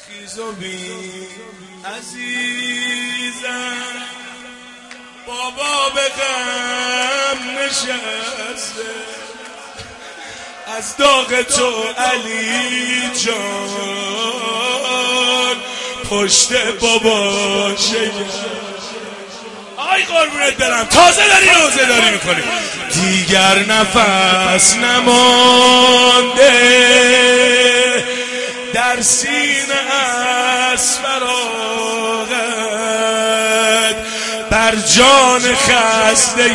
خیز و بین عزیزم، بابا به غم نشسته، از داغ تو علی جان پشت بابا شکست. آی قربونت برم، تازه داری روزه داری میکنی. دیگر نفس نمانده در سینه از فراغت، بر جان خسته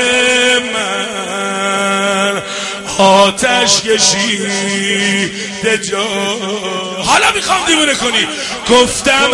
من آتش کشیده جان. حالا میخوام دیوونه کنی. گفتم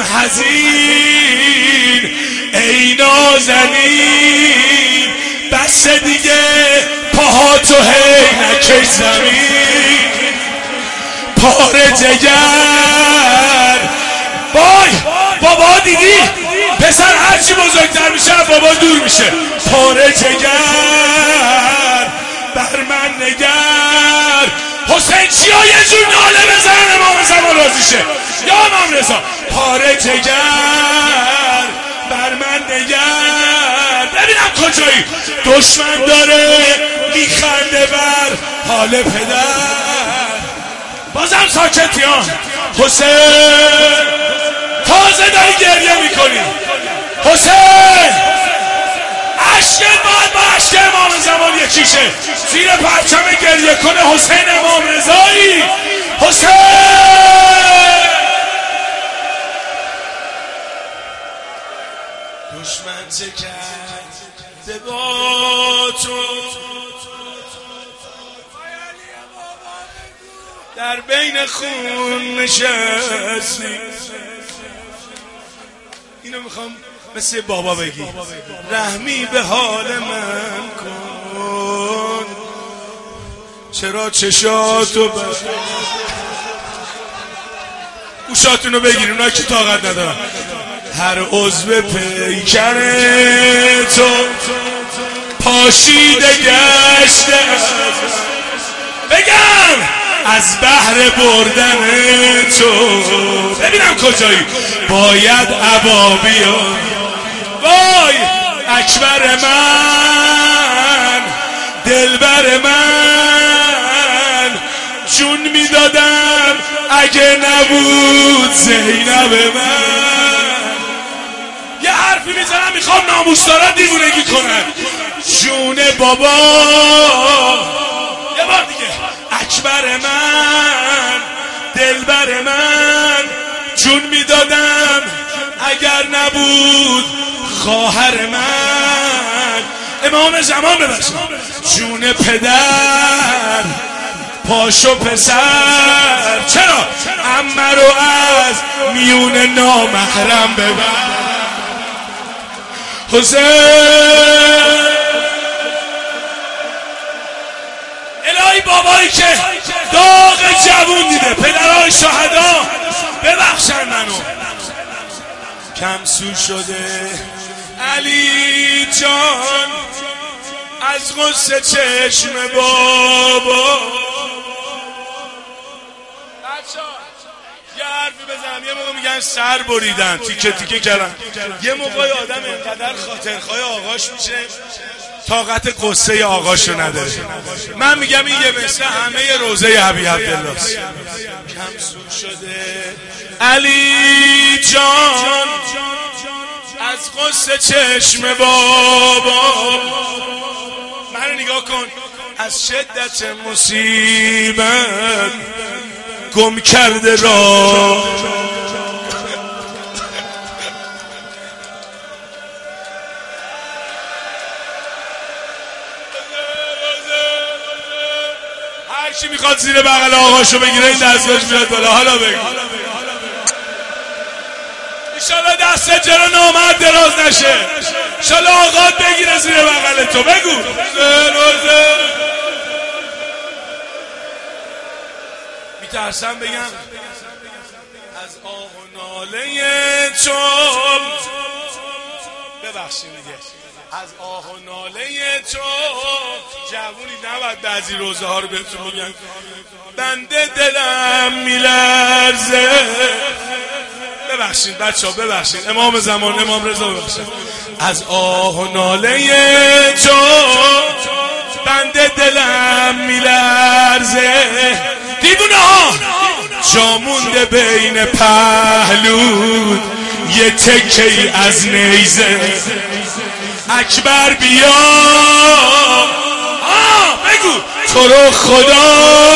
حزین ای نازنین، بس دیگه پاهاتو هی نکش زمین، پاره جگر. وای بابا دیدی پسر هرچی بزرگتر میشه بابا دور میشه. پاره جگر بر من نگر. حسین چیا یه جور ناله بزن امام زمان راضی شه یا امام رضا. پاره جگر بر من نگر. ببینم کجایی دشمن داره میخنده بر حال پدر. بازم ساکتیان. حسین تازه داری گریه میکنی. حسین عشق باید با عشق امام زمان یکیشه. زیر پرچم گریه کنه حسین امام رضایی. حسین دشمن چه کرده با تو، در بین خون نشستی. اینو میخوام مثل بابا بگی. رحمی به حال من کن، چرا چشاتو گوشاتونو بگیریم اونا که طاقت ندارم. هر عضو پیکر تو پاشیده گشته، بگم از بحر بردن تو. ببینم کجایی باید ابابیان. وای اکبر من دلبر من، جون میدادم اگه نبود زینب من. یه حرفی میزنم میخوام ناموسدارا دیوونگی کنن. جون بابا یه بار دیگه. اکبر من دلبر من، جون میدادم اگر نبود خواهر من. امام زمان ببخشید. جون پدر پاشو پسر، چرا عمه رو از میون نامحرم ببر. حسین الهی بابایی که داغ جوون دیده، پدرهای شهدا ببخشن منو. کم سو شده علی جان از غصه چشم بابا. یه حرفی بزنم. یه موقع میگن سر بریدن تیکه تیکه کردن. یه موقع آدم اینقدر خاطرخواه آقاش میشه طاقت قصه آقاشو نداره. من میگم این یه مثل همه روزه ابی عبدالله. کم سو شده علی جان از قصه چشم بابا. منو نگاه کن. از شدت مصیبت گم کرده را. هرچی میخواد زیر بغل آقاشو بگیره این دستگاهش میاد بالا. حالا بگو انشالله دست جلو نامرد دراز نشه. انشالله آقات بگیره زیر بغل تو. بگو میترسم بگم از آه و ناله تو. ببخشید دیگه. از آه و ناله تو جوونی نباید بعضی روزه ها رو بهتون میگن. بنده دلم میلرزه ببخشید بچه‌ها ببخشید، امام زمان امام رضا ببخشید. از آه و ناله تو بنده دلم میلرزه، دیوونه ها جا مونده بین پهلو یه تکه‌ای از نیزه. اکبر بیا بگو تو رو خدا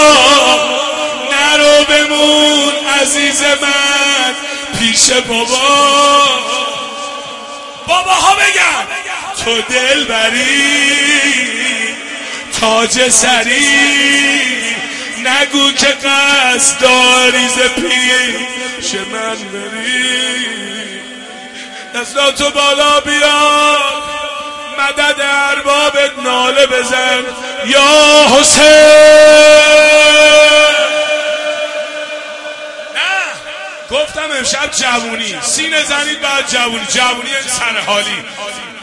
نرو بمون عزیز من پیش باباها بگن تو دل بری تاج سری، نگو که قصد داری ز پیش من بری. دستاتو بالا بیار مدد اربابت ناله بزن یا حسین. نه گفتم امشب جوونی، سینه زنید بعد جوونی، جوونی سرحالی.